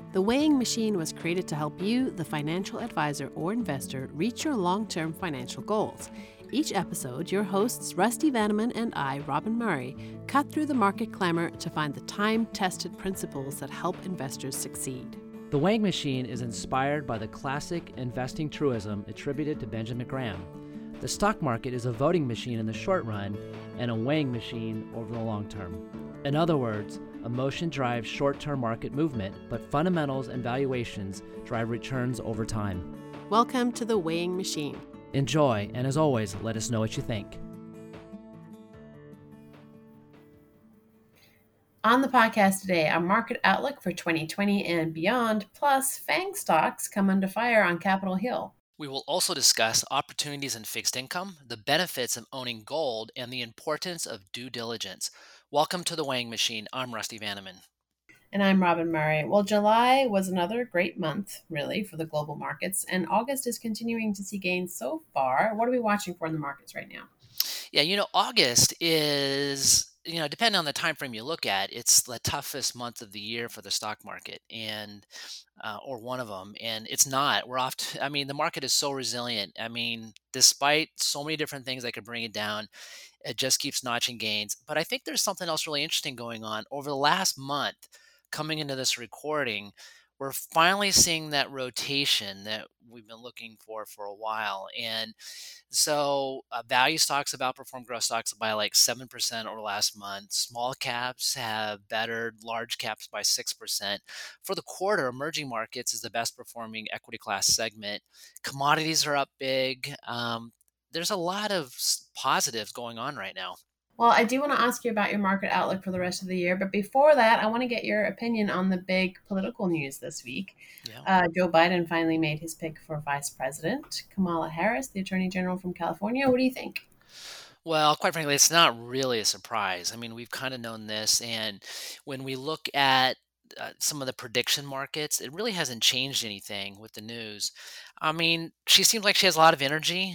The Weighing Machine was created to help you, the financial advisor or investor, reach your long-term financial goals. Each episode, your hosts Rusty Vanneman and I, Robin Murray, cut through the market clamor to find the time-tested principles that help investors succeed. The Weighing Machine is inspired by the classic investing truism attributed to Benjamin Graham. The stock market is a voting machine in the short run and a weighing machine over the long term. In other words, emotion drives short-term market movement, but fundamentals and valuations drive returns over time. Welcome to The Weighing Machine. Enjoy, and as always, let us know what you think. On the podcast today, our market outlook for 2020 and beyond, plus FANG stocks come under fire on Capitol Hill. We will also discuss opportunities in fixed income, the benefits of owning gold, and the importance of due diligence. Welcome to The Weighing Machine. I'm Rusty Vanneman. And I'm Robin Murray. Well, July was another great month, really, for the global markets, and August is continuing to see gains so far. What are we watching for in the markets right now? Yeah, August is, depending on the time frame you look at, it's the toughest month of the year for the stock market, and or one of them. And it's not. We're off. The market is so resilient. Despite so many different things that could bring it down, it just keeps notching gains. But I think there's something else really interesting going on over the last month. Coming into this recording, we're finally seeing that rotation that we've been looking for a while. And so value stocks have outperformed growth stocks by like 7% over the last month. Small caps have bettered large caps by 6%. For the quarter, emerging markets is the best performing equity class segment. Commodities are up big. There's a lot of positives going on right now. Well, I do want to ask you about your market outlook for the rest of the year. But before that, I want to get your opinion on the big political news this week. Yeah. Joe Biden finally made his pick for vice president. Kamala Harris, the attorney general from California. What do you think? Well, quite frankly, it's not really a surprise. We've kind of known this. And when we look at some of the prediction markets, it really hasn't changed anything with the news. She seems like she has a lot of energy.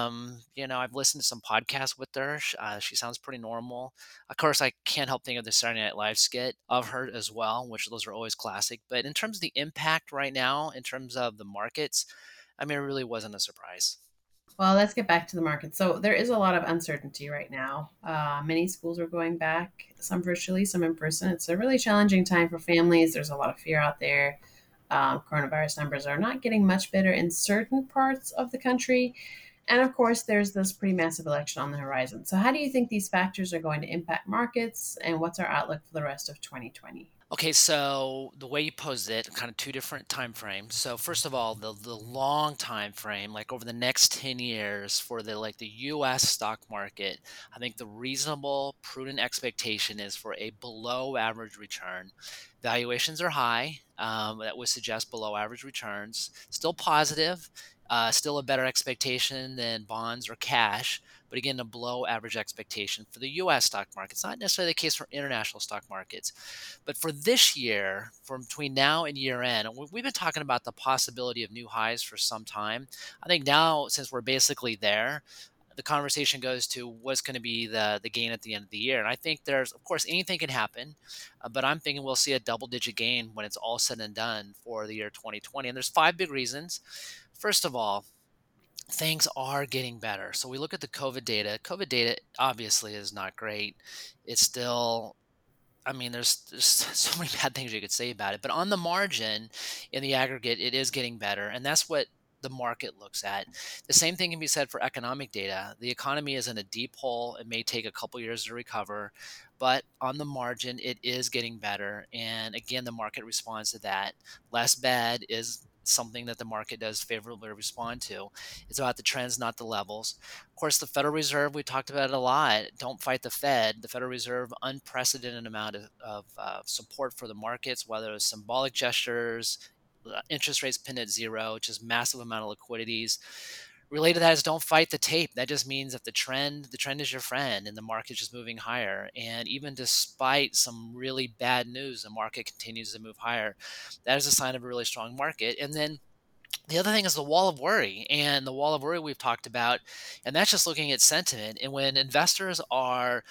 I've listened to some podcasts with her. She sounds pretty normal. Of course, I can't help think of the Saturday Night Live skit of her as well, which those are always classic. But in terms of the impact right now, in terms of the markets, it really wasn't a surprise. Well, let's get back to the market. So there is a lot of uncertainty right now. Many schools are going back, some virtually, some in person. It's a really challenging time for families. There's a lot of fear out there. Coronavirus numbers are not getting much better in certain parts of the country. And of course, there's this pretty massive election on the horizon. So how do you think these factors are going to impact markets, and what's our outlook for the rest of 2020? Okay, so the way you posed it, kind of two different time frames. So first of all, the long time frame, like over the next 10 years for the US stock market, I think the reasonable, prudent expectation is for a below average return. Valuations are high. That would suggest below average returns. Still positive, still a better expectation than bonds or cash, but again, a below average expectation for the US stock market. It's not necessarily the case for international stock markets. But for this year, from between now and year end, we've been talking about the possibility of new highs for some time. I think now, since we're basically there, the conversation goes to what's going to be the gain at the end of the year. And I think of course, anything can happen, but I'm thinking we'll see a double-digit gain when it's all said and done for the year 2020. And there's 5 big reasons. First of all, things are getting better. So we look at the COVID data. COVID data obviously is not great. It's still, there's so many bad things you could say about it. But on the margin, in the aggregate, it is getting better. And that's what the market looks at. The same thing can be said for economic data. The economy is in a deep hole. It may take a couple years to recover, but on the margin, it is getting better. And again, the market responds to that. Less bad is something that the market does favorably respond to. It's about the trends, not the levels. Of course, the Federal Reserve, we talked about it a lot. Don't fight the Fed. The Federal Reserve, unprecedented amount of support for the markets, whether it's symbolic gestures, interest rates pinned at zero, which is massive amount of liquidities. Related to that is don't fight the tape. That just means if the trend is your friend and the market's just moving higher. And even despite some really bad news, the market continues to move higher. That is a sign of a really strong market. And then the other thing is the wall of worry. And the wall of worry we've talked about, and that's just looking at sentiment. And when investors are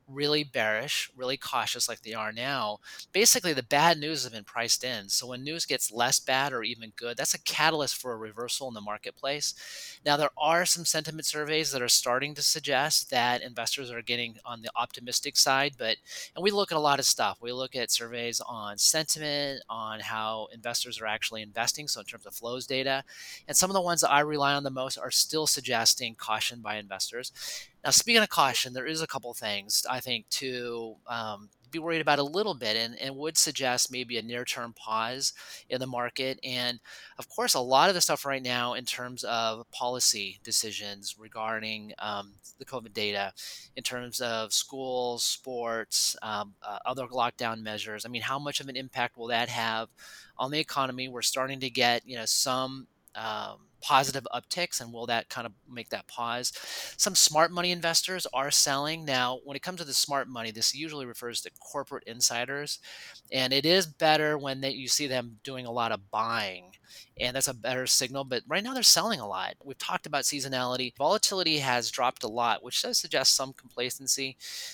really bearish, really cautious like they are now, basically the bad news has been priced in. So when news gets less bad or even good, that's a catalyst for a reversal in the marketplace. Now, there are some sentiment surveys that are starting to suggest that investors are getting on the optimistic side, and we look at a lot of stuff. We look at surveys on sentiment, on how investors are actually investing, so in terms of flows data. And some of the ones that I rely on the most are still suggesting caution by investors. Now, speaking of caution, there is a couple things I think to be worried about a little bit, and would suggest maybe a near term pause in the market. And of course, a lot of the stuff right now in terms of policy decisions regarding the COVID data, in terms of schools, sports, other lockdown measures. I mean, how much of an impact will that have on the economy? We're starting to get, some positive upticks, and will that kind of make that pause? Some smart money investors are selling. Now, when it comes to the smart money, this usually refers to corporate insiders, and it is better when you see them doing a lot of buying, and that's a better signal. But right now, they're selling a lot. We've talked about seasonality. Volatility has dropped a lot, which does suggest some complacency.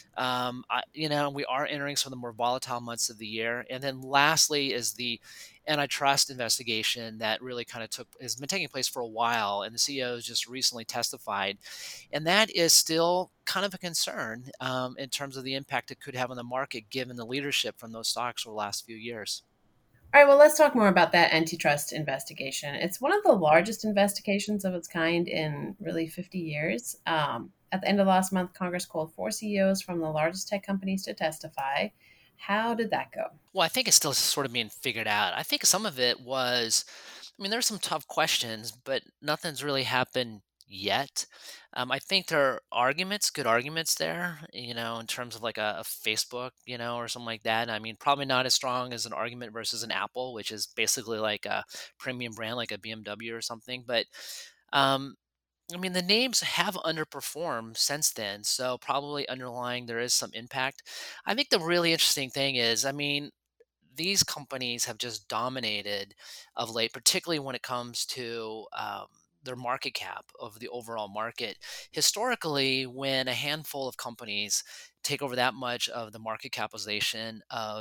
We are entering some of the more volatile months of the year. And then lastly is the antitrust investigation that really kind of has been taking place for a while, and the CEO has just recently testified, and that is still kind of a concern in terms of the impact it could have on the market, given the leadership from those stocks over the last few years. All right, well, let's talk more about that antitrust investigation. It's one of the largest investigations of its kind in really 50 years. At the end of last month, Congress called four CEOs from the largest tech companies to testify. How did that go? Well, I think it's still sort of being figured out. I think some of it was, I mean, there's some tough questions, but nothing's really happened yet. I think there are good arguments there, in terms of like a Facebook, or something like that. I mean, probably not as strong as an argument versus an Apple, which is basically like a premium brand, like a BMW or something. But um, I mean, the names have underperformed since then, so probably underlying there is some impact. I think the really interesting thing is, I mean, these companies have just dominated of late, particularly when it comes to their market cap of the overall market. Historically, when a handful of companies take over that much of the market capitalization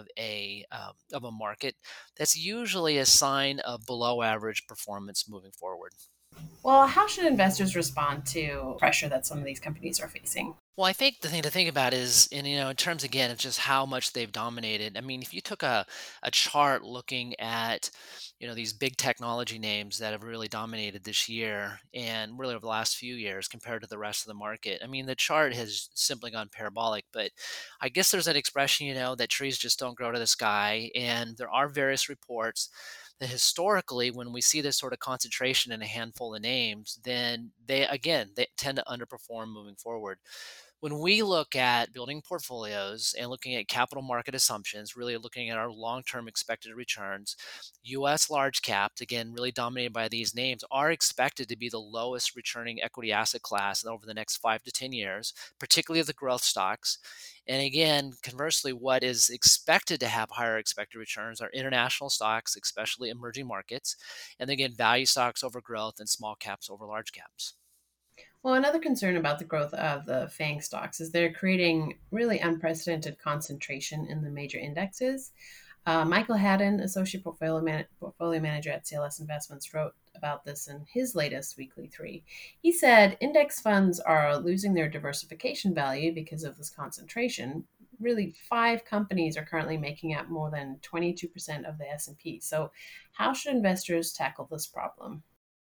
of a market, that's usually a sign of below average performance moving forward. Well, how should investors respond to pressure that some of these companies are facing? Well, I think the thing to think about is, in terms again of just how much they've dominated. I mean, if you took a chart looking at, these big technology names that have really dominated this year and really over the last few years compared to the rest of the market, I mean, the chart has simply gone parabolic. But I guess there's that expression, that trees just don't grow to the sky, and there are various reports that historically, when we see this sort of concentration in a handful of names, then they tend to underperform moving forward. When we look at building portfolios and looking at capital market assumptions, really looking at our long term expected returns, US large caps, again, really dominated by these names, are expected to be the lowest returning equity asset class over the next 5 to 10 years, particularly the growth stocks. And again, conversely, what is expected to have higher expected returns are international stocks, especially emerging markets, and again, value stocks over growth and small caps over large caps. Well, another concern about the growth of the FANG stocks is they're creating really unprecedented concentration in the major indexes. Michael Haddon, associate portfolio manager at CLS Investments, wrote about this in his latest weekly three. He said index funds are losing their diversification value because of this concentration. Really, five companies are currently making up more than 22% of the S&P. So, how should investors tackle this problem?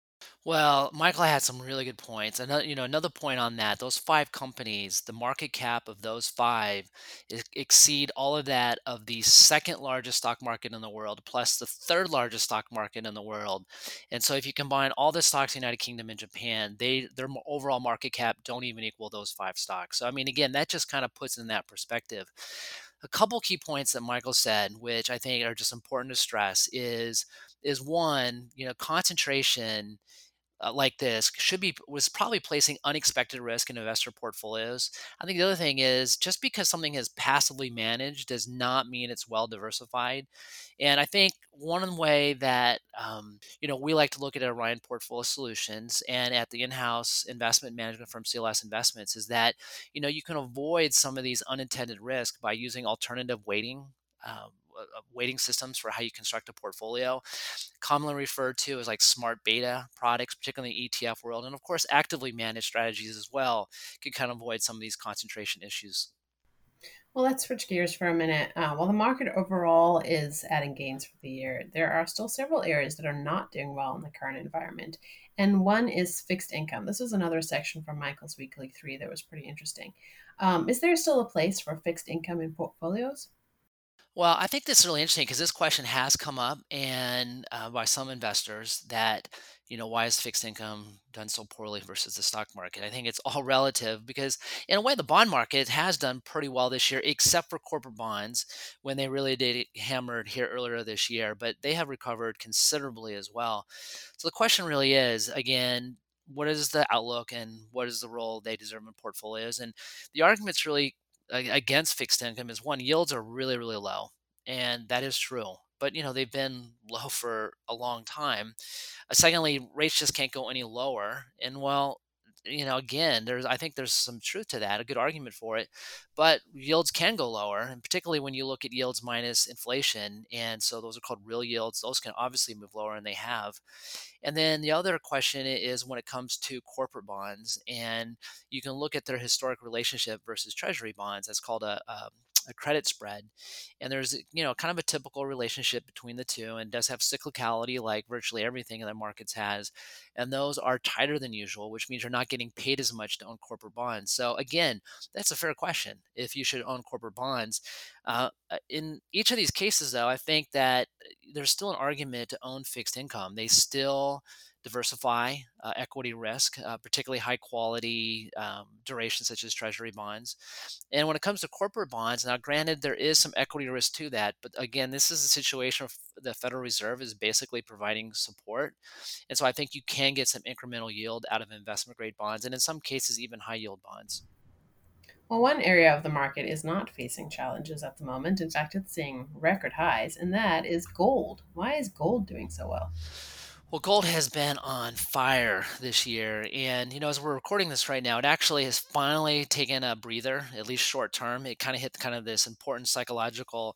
Well, Michael had some really good points. Another point on that, those five companies, the market cap of those five exceed all of that of the second largest stock market in the world, plus the third largest stock market in the world. And so if you combine all the stocks in the United Kingdom and Japan, their overall market cap don't even equal those five stocks. So I mean, again, that just kind of puts in that perspective. A couple key points that Michael said, which I think are just important to stress, is one, concentration like this was probably placing unexpected risk in investor portfolios. I think the other thing is just because something is passively managed does not mean it's well diversified. And I think one way that we like to look at Orion Portfolio Solutions and at the in-house investment management firm CLS Investments is that you can avoid some of these unintended risk by using alternative weighting systems for how you construct a portfolio, commonly referred to as like smart beta products, particularly in the ETF world. And of course, actively managed strategies as well can kind of avoid some of these concentration issues. Well, let's switch gears for a minute. While the market overall is adding gains for the year, there are still several areas that are not doing well in the current environment. And one is fixed income. This was another section from Michael's Weekly 3 that was pretty interesting. Is there still a place for fixed income in portfolios? Well, I think this is really interesting because this question has come up and by some investors that, why is fixed income done so poorly versus the stock market? I think it's all relative because, in a way, the bond market has done pretty well this year, except for corporate bonds when they really did get hammered here earlier this year, but they have recovered considerably as well. So the question really is, again, what is the outlook and what is the role they deserve in portfolios? And the argument's really against fixed income is one, yields are really, really low. And that is true. But they've been low for a long time. Secondly, rates just can't go any lower. And well, again, I think there's some truth to that, a good argument for it. But yields can go lower, and particularly when you look at yields minus inflation. And so those are called real yields. Those can obviously move lower, and they have. And then the other question is when it comes to corporate bonds, and you can look at their historic relationship versus treasury bonds. That's called a credit spread. And there's, kind of a typical relationship between the two and does have cyclicality like virtually everything in the markets has. And those are tighter than usual, which means you're not getting paid as much to own corporate bonds. So again, that's a fair question if you should own corporate bonds. In each of these cases, though, I think that there's still an argument to own fixed income. They still diversify equity risk, particularly high quality duration such as treasury bonds. And when it comes to corporate bonds, now granted, there is some equity risk to that, but again, this is a situation where the Federal Reserve is basically providing support. And so I think you can get some incremental yield out of investment grade bonds, and in some cases, even high yield bonds. Well, one area of the market is not facing challenges at the moment. In fact, it's seeing record highs, and that is gold. Why is gold doing so well? Well, gold has been on fire this year. And, as we're recording this right now, it actually has finally taken a breather, at least short term. It kind of hit kind of this important psychological,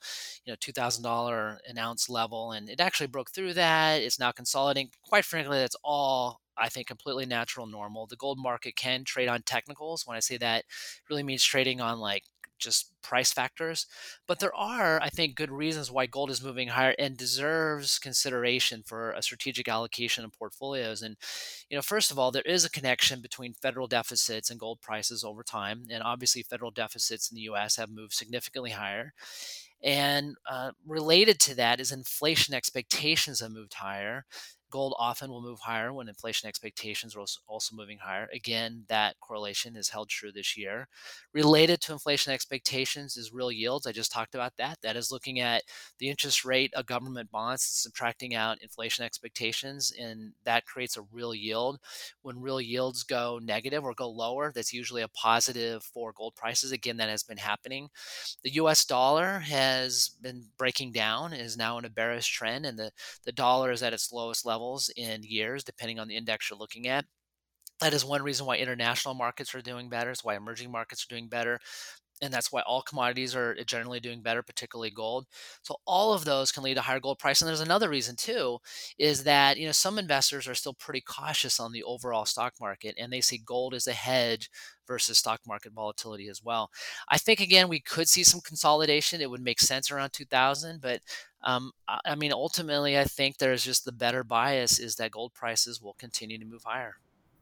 $2,000 an ounce level. And it actually broke through that. It's now consolidating. Quite frankly, that's all, I think, completely natural, normal. The gold market can trade on technicals. When I say that, it really means trading on like just price factors. But there are, I think, good reasons why gold is moving higher and deserves consideration for a strategic allocation of portfolios. And, first of all, there is a connection between federal deficits and gold prices over time. And obviously, federal deficits in the US have moved significantly higher. And related to that is inflation expectations have moved higher. Gold often will move higher when inflation expectations are also moving higher. Again, that correlation is held true this year. Related to inflation expectations is real yields. I just talked about that. That is looking at the interest rate of government bonds, subtracting out inflation expectations, and that creates a real yield. When real yields go negative or go lower, that's usually a positive for gold prices. Again, that has been happening. The US dollar has been breaking down, is now in a bearish trend, and the dollar is at its lowest levels in years, depending on the index you're looking at. That is one reason why international markets are doing better. It's why emerging markets are doing better. And that's why all commodities are generally doing better, particularly gold. So all of those can lead to higher gold price. And there's another reason too, is that some investors are still pretty cautious on the overall stock market, and they see gold as a hedge versus stock market volatility as well. I think again we could see some consolidation. It would make sense around 2000, but I mean ultimately I think there's just the better bias is that gold prices will continue to move higher.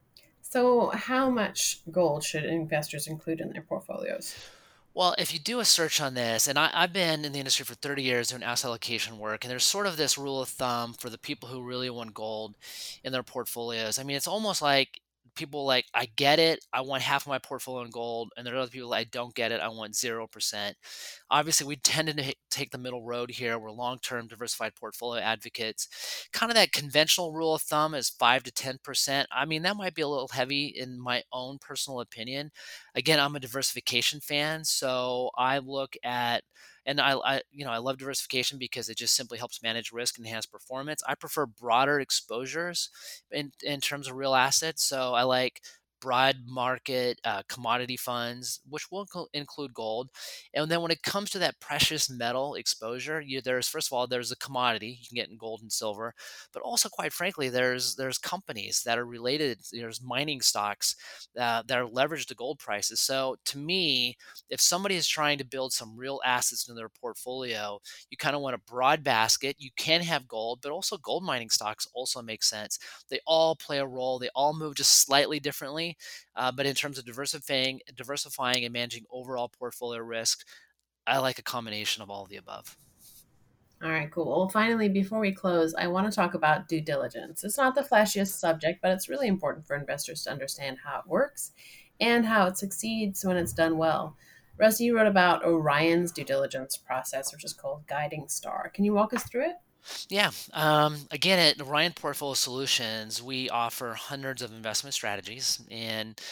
So, how much gold should investors include in their portfolios? Well, if you do a search on this, and I've been in the industry for 30 years doing asset allocation work, and there's sort of this rule of thumb for the people who really want gold in their portfolios. I mean, it's almost like people like, I get it. I want half of my portfolio in gold. And there are other people, I don't get it. I want 0%. Obviously, we tend to take the middle road here. We're long-term diversified portfolio advocates. Kind of that conventional rule of thumb is 5 to 10%. I mean, that might be a little heavy in my own personal opinion. Again, I'm a diversification fan, so I look at, and I love diversification because it just simply helps manage risk and enhance performance. I prefer broader exposures in terms of real assets. So I like broad market commodity funds, which will include gold. And then when it comes to that precious metal exposure, there's, first of all, there's a commodity you can get in gold and silver, but also, quite frankly, there's companies that are related. There's mining stocks that are leveraged to gold prices. So to me, if somebody is trying to build some real assets in their portfolio, you kind of want a broad basket. You can have gold, but also gold mining stocks also make sense. They all play a role. They all move just slightly differently. But in terms of diversifying and managing overall portfolio risk, I like a combination of all of the above. All right, cool. Well, finally, before we close, I want to talk about due diligence. It's not the flashiest subject, but it's really important for investors to understand how it works and how it succeeds when it's done well. Rusty, you wrote about Orion's due diligence process, which is called Guiding Star. Can you walk us through it? Yeah. Again, at Ryan Portfolio Solutions, we offer hundreds of investment strategies, and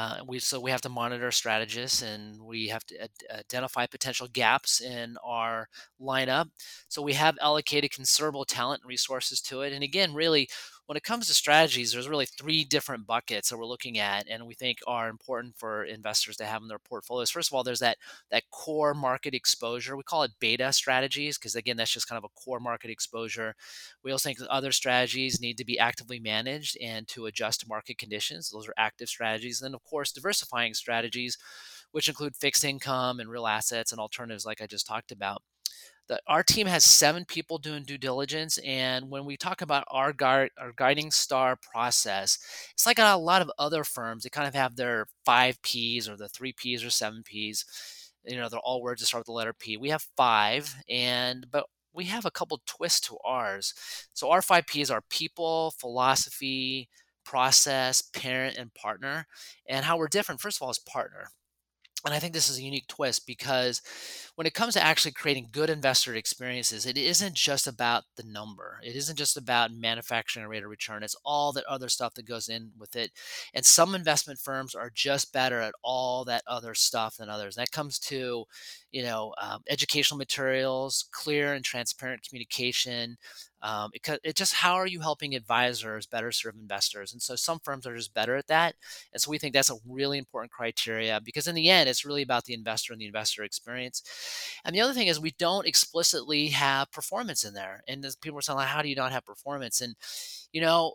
we have to monitor strategists, and we have to identify potential gaps in our lineup. So we have allocated considerable talent and resources to it. And again, really, when it comes to strategies, there's really three different buckets that we're looking at, and we think are important for investors to have in their portfolios. First of all, there's that core market exposure. We call it beta strategies because, again, that's just kind of a core market exposure. We also think that other strategies need to be actively managed and to adjust to market conditions. Those are active strategies. And then, of course, diversifying strategies, which include fixed income and real assets and alternatives, like I just talked about. Our team has 7 people doing due diligence, and when we talk about our guiding star process, it's like a lot of other firms. They kind of have their 5 Ps or the 3 Ps or 7 Ps. They're all words that start with the letter P. We have five, but we have a couple twists to ours. So our 5 Ps are people, philosophy, process, parent, and partner. And how we're different, first of all, is partner. And I think this is a unique twist because when it comes to actually creating good investor experiences, it isn't just about the number. It isn't just about manufacturing a rate of return. It's all that other stuff that goes in with it. And some investment firms are just better at all that other stuff than others. That comes to, educational materials, clear and transparent communication. It just, how are you helping advisors better serve investors? And so some firms are just better at that. And so we think that's a really important criteria because in the end, it's really about the investor and the investor experience. And the other thing is we don't explicitly have performance in there. And people are saying, like, how do you not have performance? And, you know,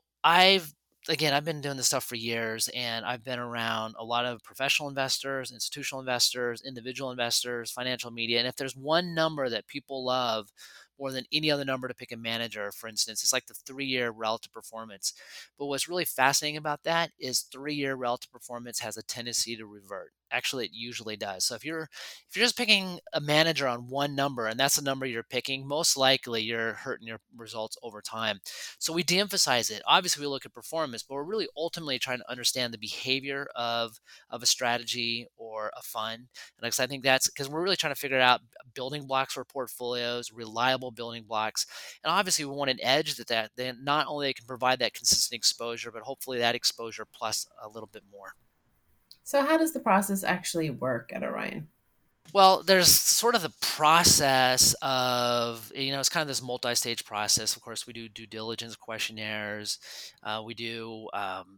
I've been doing this stuff for years and I've been around a lot of professional investors, institutional investors, individual investors, financial media. And if there's one number that people love more than any other number to pick a manager, for instance, it's like the 3-year relative performance. But what's really fascinating about that is 3-year relative performance has a tendency to revert. Actually, it usually does. So if you're just picking a manager on one number and that's the number you're picking, most likely you're hurting your results over time. So we de-emphasize it. Obviously, we look at performance, but we're really ultimately trying to understand the behavior of a strategy or a fund. And I think that's because we're really trying to figure out building blocks for portfolios, reliable building blocks. And obviously, we want an edge that then not only they can provide that consistent exposure, but hopefully that exposure plus a little bit more. So, how does the process actually work at Orion? Well, there's sort of the process of, it's kind of this multi-stage process. Of course, we do due diligence questionnaires, we do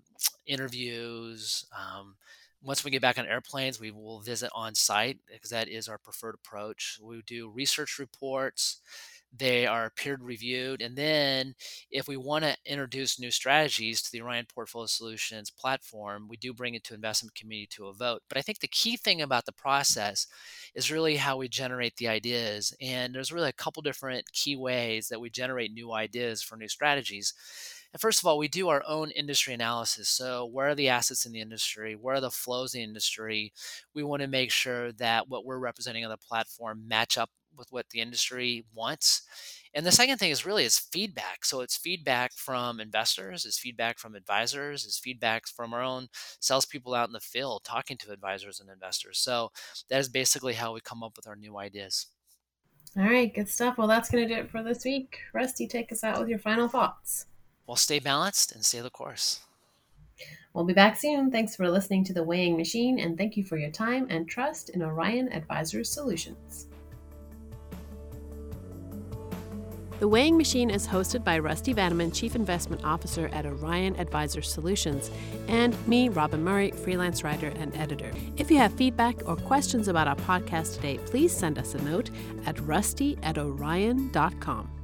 interviews. Once we get back on airplanes, we will visit on site because that is our preferred approach. We do research reports. They are peer reviewed. And then if we want to introduce new strategies to the Orion Portfolio Solutions platform, we do bring it to investment committee to a vote. But I think the key thing about the process is really how we generate the ideas. And there's really a couple different key ways that we generate new ideas for new strategies. And first of all, we do our own industry analysis. So, where are the assets in the industry? Where are the flows in the industry? We want to make sure that what we're representing on the platform match up with what the industry wants. And the second thing is feedback. So it's feedback from investors, it's feedback from advisors, it's feedback from our own salespeople out in the field talking to advisors and investors. So that is basically how we come up with our new ideas. All right, good stuff. Well, that's going to do it for this week. Rusty, take us out with your final thoughts. Well, stay balanced and stay the course. We'll be back soon. Thanks for listening to The Weighing Machine, and thank you for your time and trust in Orion Advisors Solutions. The Weighing Machine is hosted by Rusty Vanneman, Chief Investment Officer at Orion Advisors Solutions, and me, Robin Murray, freelance writer and editor. If you have feedback or questions about our podcast today, please send us a note at rusty@orion.com.